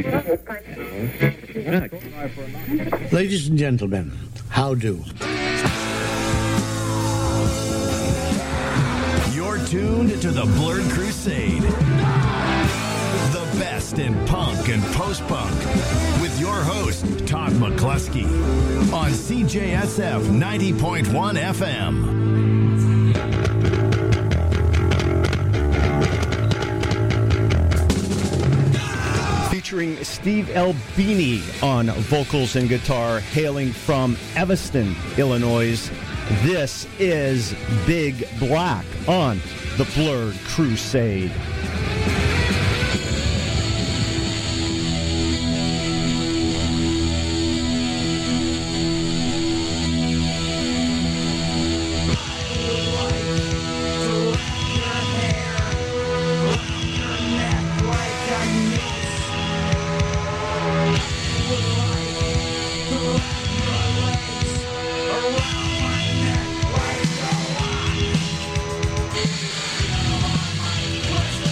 Ladies and gentlemen, how do? You're tuned to the Blurred Crusade. The best in punk and post-punk. With your host, Todd McCluskey. On CJSF 90.1 FM. Featuring Steve Albini on vocals and guitar, hailing from Evanston, Illinois. This is Big Black on the Blurred Crusade. What's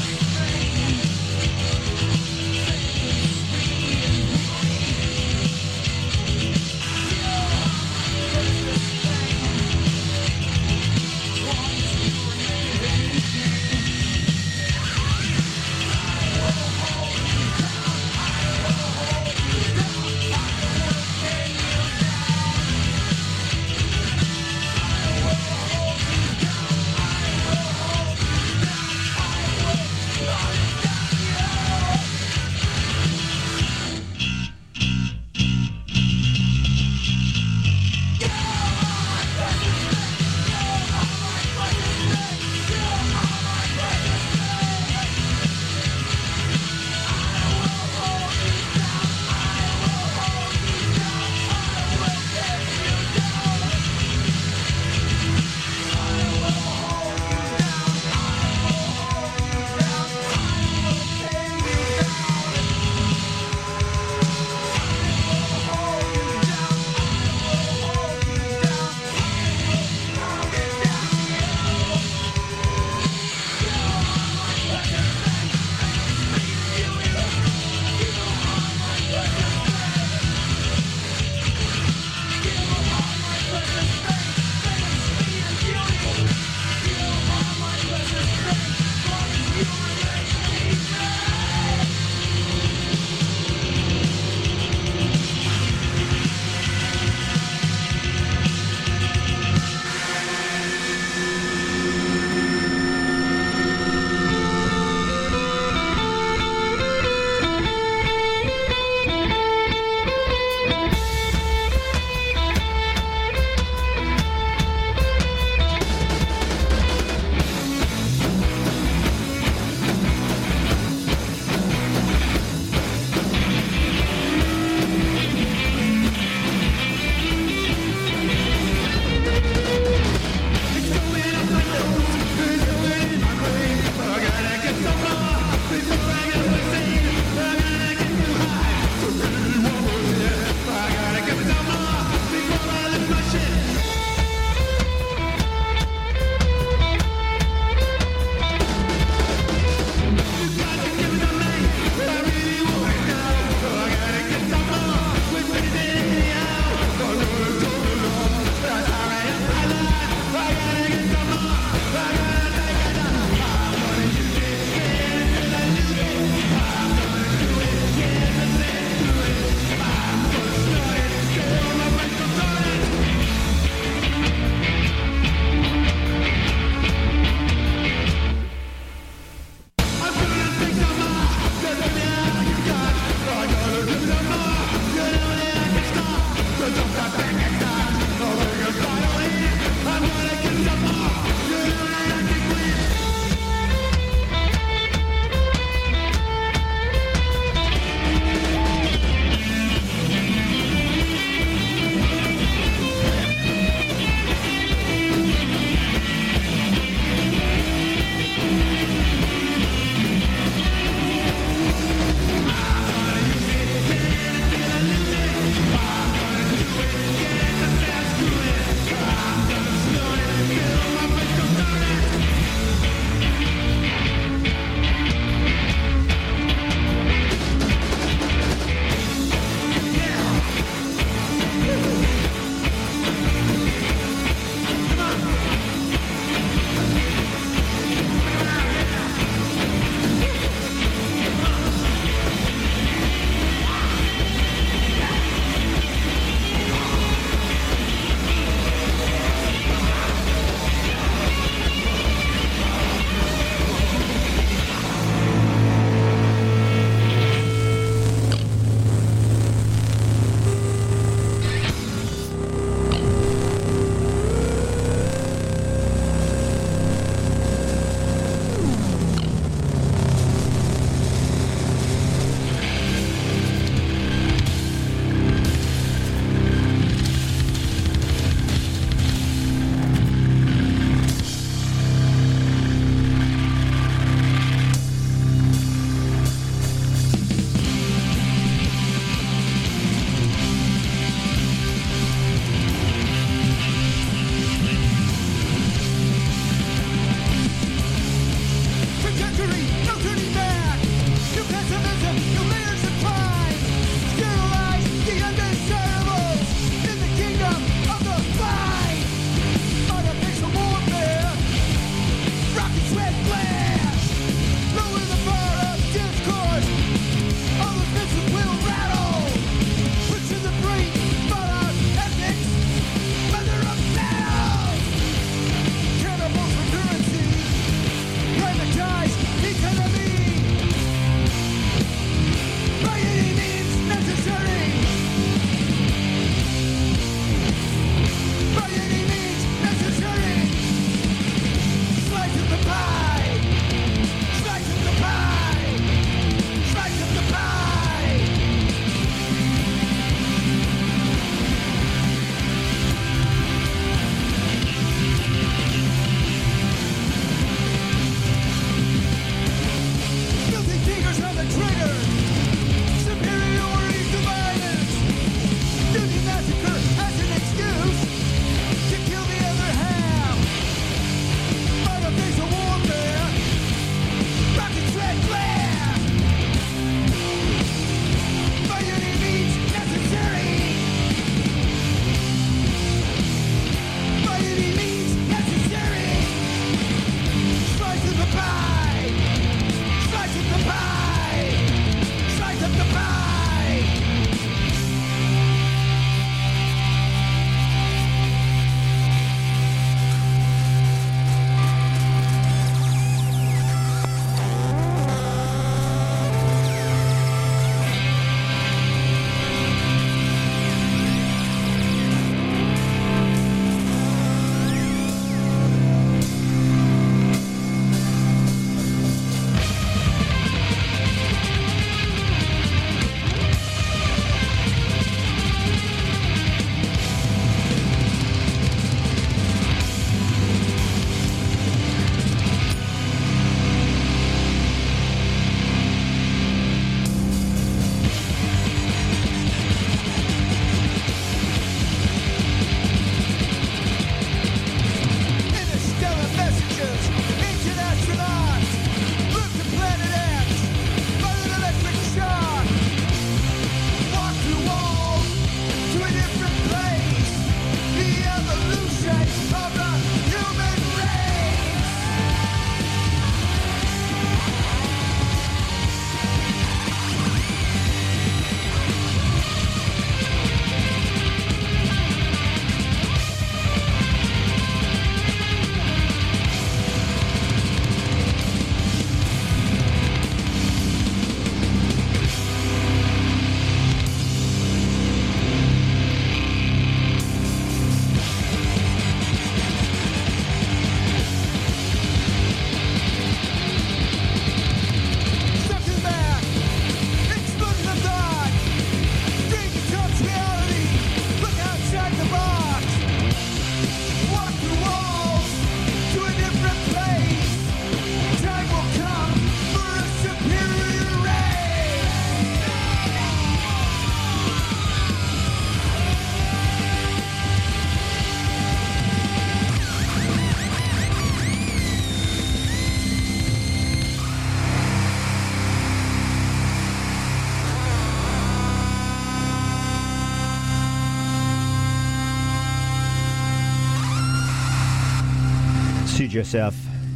CHSF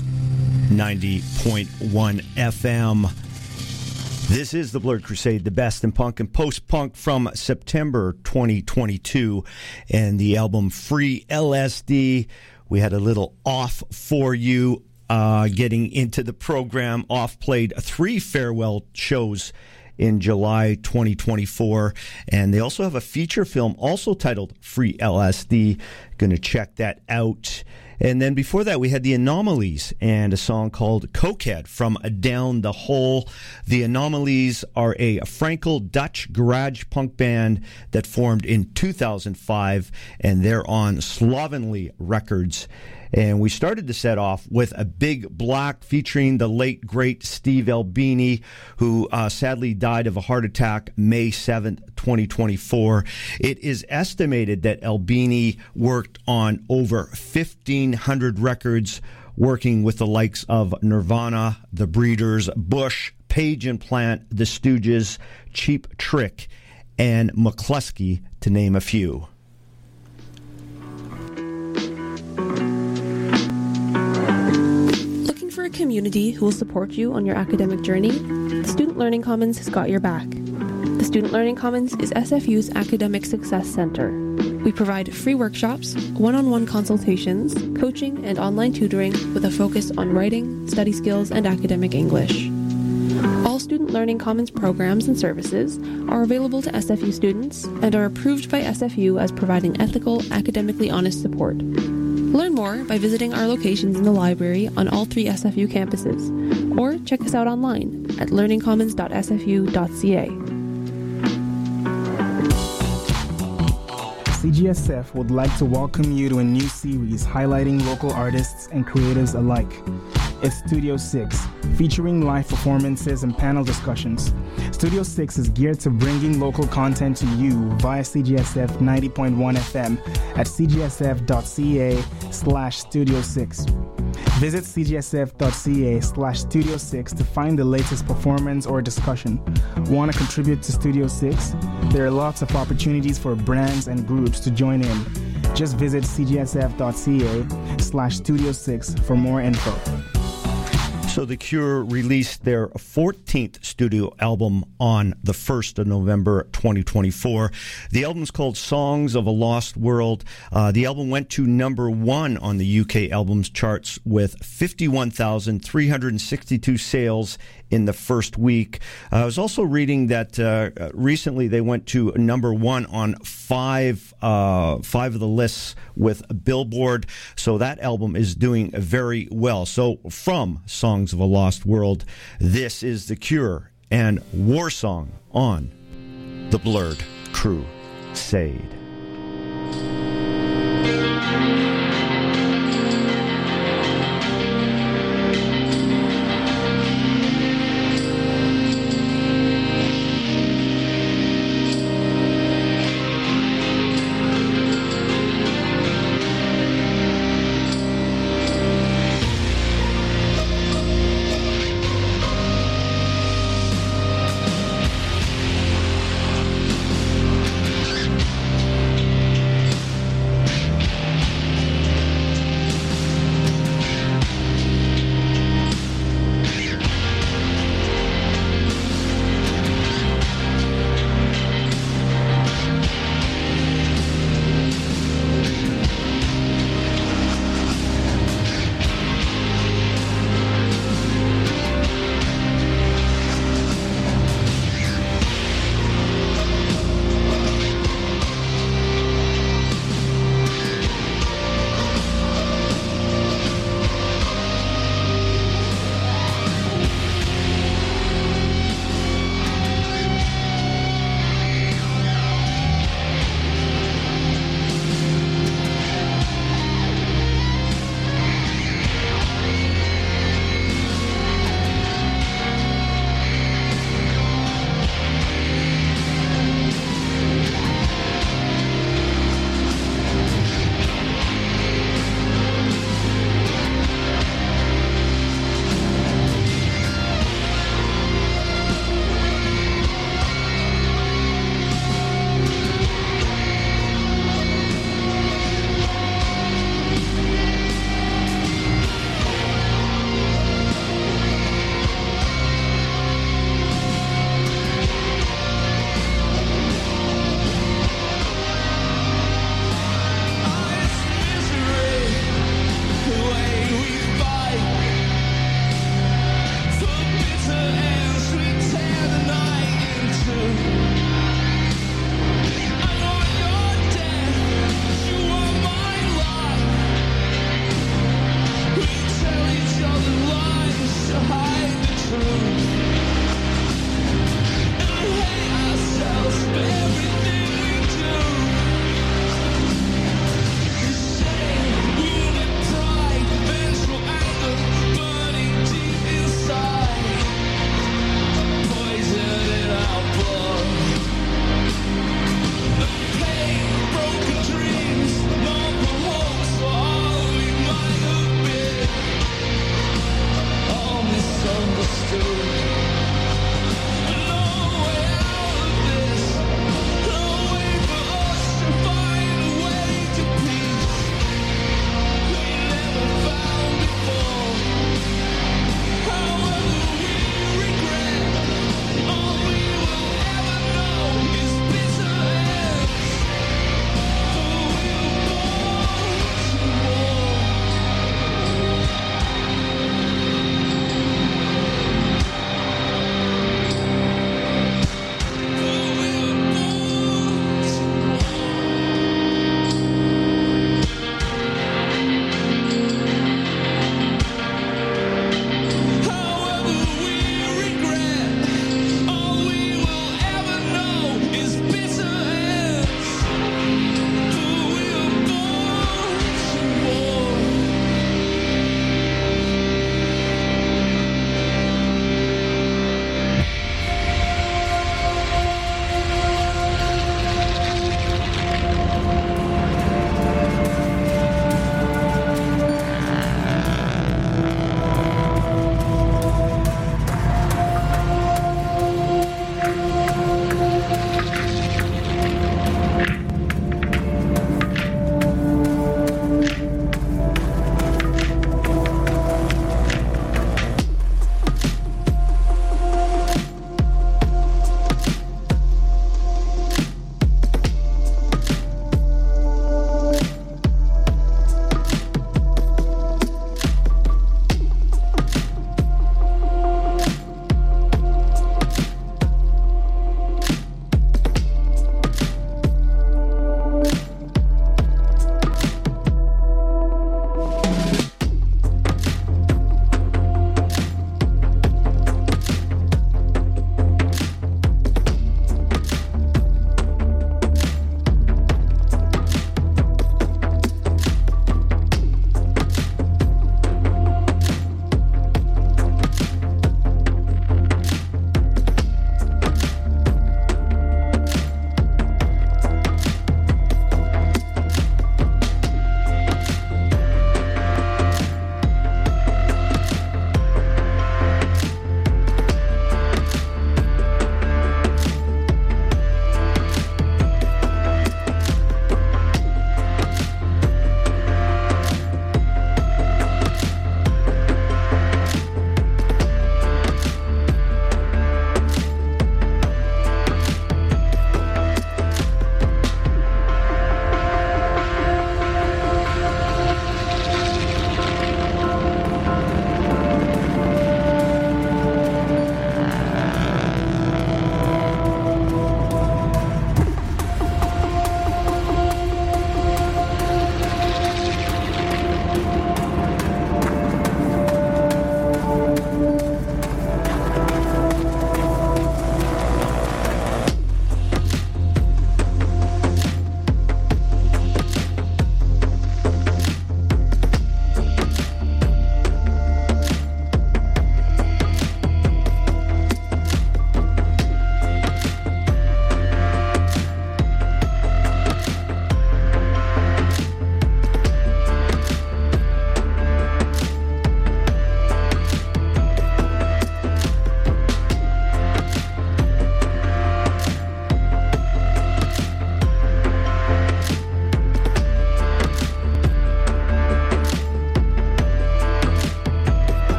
90.1 FM. This is the Blurred Crusade, the best in punk and post-punk from September 2022, and the album Free LSD. We had a little off for you getting into the program. Off played 3 farewell shows in July 2024, and they also have a feature film also titled Free LSD. Going to check that out. And then before that, we had the Anomalies and a song called Cokehead from Down the Hole. The Anomalies are a Franco-Dutch garage punk band that formed in 2005, and they're on Slovenly Records. And we started the set off with a Big Black featuring the late, great Steve Albini, who sadly died of a heart attack May 7th, 2024. It is estimated that Albini worked on over 1,500 records, working with the likes of Nirvana, The Breeders, Bush, Page and Plant, The Stooges, Cheap Trick, and McCluskey, to name a few. For a community who will support you on your academic journey, the Student Learning Commons has got your back. The Student Learning Commons is SFU's Academic Success Center. We provide free workshops, one-on-one consultations, coaching, and online tutoring with a focus on writing, study skills, and academic English. All Student Learning Commons programs and services are available to SFU students and are approved by SFU as providing ethical, academically honest support. Learn more by visiting our locations in the library on all 3 SFU campuses, or check us out online at learningcommons.sfu.ca. CGSF would like to welcome you to a new series highlighting local artists and creatives alike. It's Studio 6, featuring live performances and panel discussions. Studio 6 is geared to bringing local content to you via CGSF 90.1 FM at cgsf.ca/Studio 6. Visit cgsf.ca/Studio 6 to find the latest performance or discussion. Want to contribute to Studio 6? There are lots of opportunities for brands and groups to join in. Just visit cgsf.ca/Studio 6 for more info. So The Cure released their 14th studio album on the 1st of November 2024. The album's called Songs of a Lost World. The album went to number 1 on the UK albums charts with 51,362 sales in the first week. I was also reading that recently they went to number 1 on 5 of the lists with Billboard. So that album is doing very well. So from Songs of a Lost World, this is The Cure and War Song on the Blurred Crusade.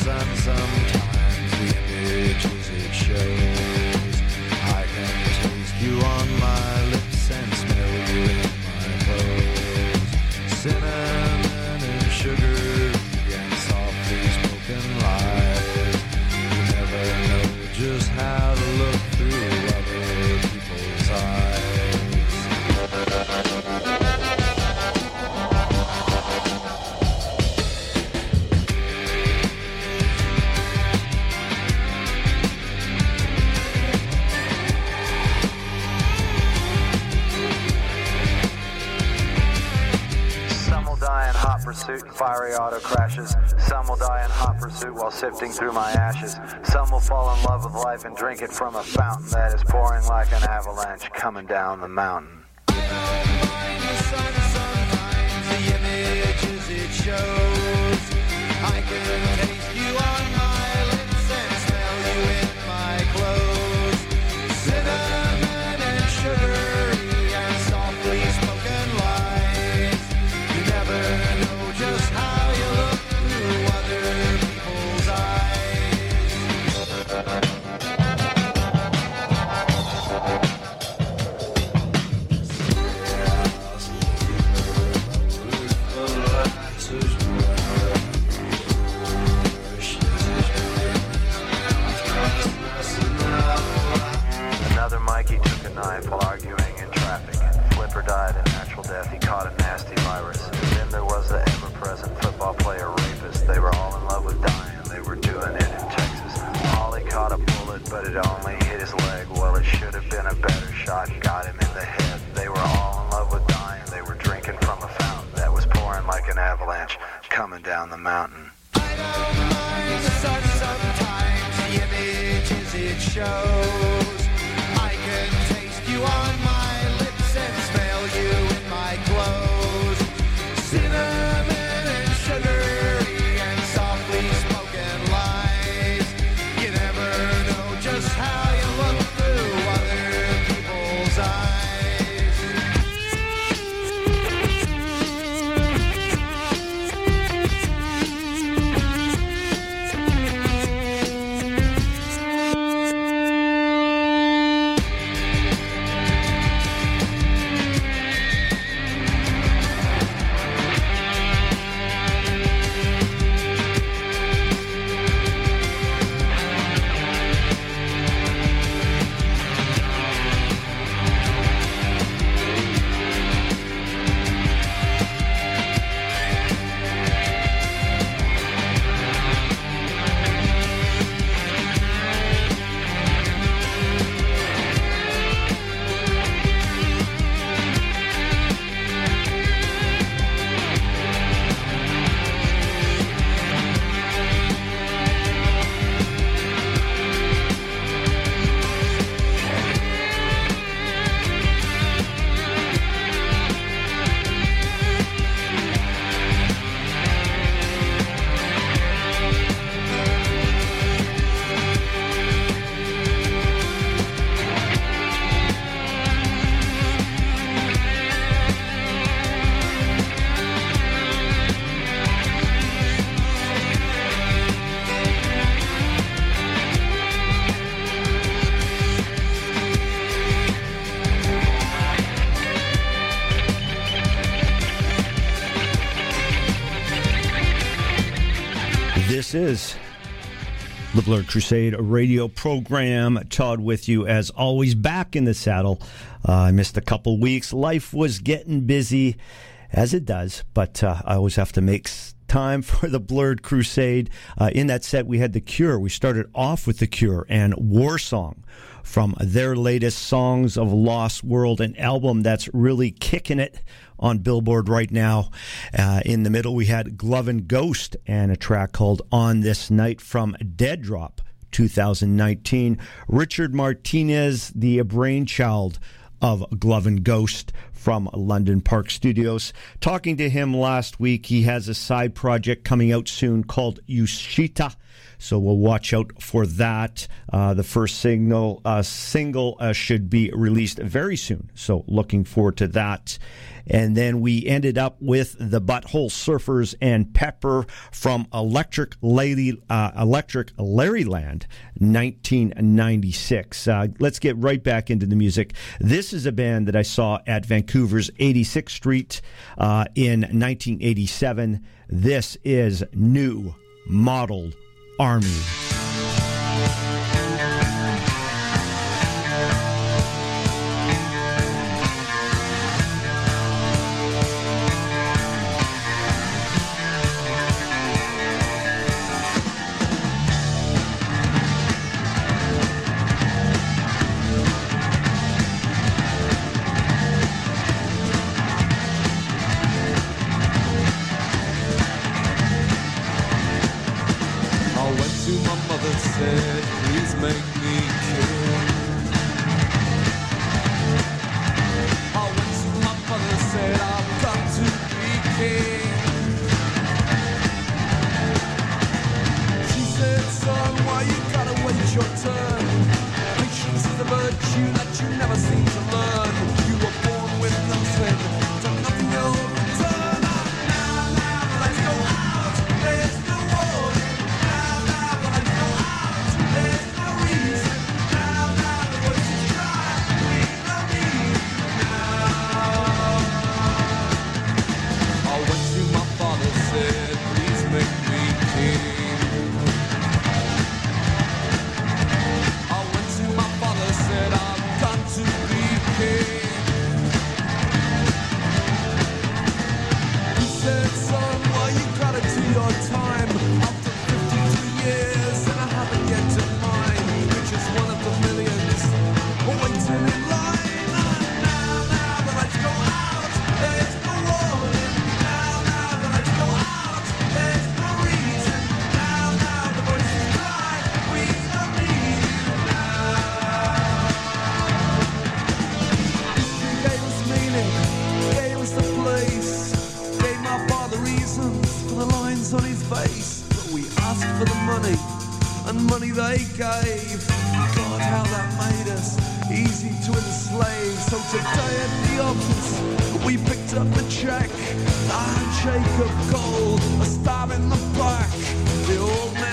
sun sometimes, the images it shows. I can taste you on my lips and smell you in my clothes. Cinnamon and sugar and softly spoken lies. You never know just how to look through other people's eyes. Pursuit and fiery auto crashes. Some will die in hot pursuit while sifting through my ashes. Some will fall in love with life and drink it from a fountain that is pouring like an avalanche coming down the mountain. I don't mind the sun sometimes, the images it shows. I can taste you on my lips and smell you in my clothes. Cinnamon and sugary and softly spoken lies. You never know just how you look through other people's Another Mikey took a knife while arguing in traffic. Flipper died a natural death, he caught a nasty virus. Then there was the ever-present football player rapist. They were all in love with dying, they were doing it in Texas. Ollie caught a bullet, but it only hit his leg. Well, it should have been a better shot, got him in the head. They were all in love with dying, they were drinking from a fountain that was pouring like an avalanche coming down the mountain. I don't mind the sun sometimes, the images it shows. I can taste you on my lips and smell you in my clothes. Cinnamon and sugary and softly spoken lies. You never know just how you look through other people's eyes. This is the Blurred Crusade radio program. Todd with you, as always, back in the saddle. I missed a couple weeks. Life was getting busy, as it does, but I always have to make time for the Blurred Crusade. In that set, we had The Cure. We started off with The Cure and War Song from their latest Songs of Lost World, an album that's really kicking it on Billboard right now. In the middle, we had Glove and Ghost and a track called On This Night from Dead Drop 2019. Richard Martinez, the brainchild of Glove and Ghost from London Park Studios. Talking to him last week, he has a side project coming out soon called Yushita, so we'll watch out for that. The first single should be released very soon, so looking forward to that. And then we ended up with the Butthole Surfers and Pepper from Electric Larryland, 1996. Let's get right back into the music. This is a band that I saw at Vancouver's 86th Street in 1987. This is New Model Army. Jacob Gold, a stab in the back. The old man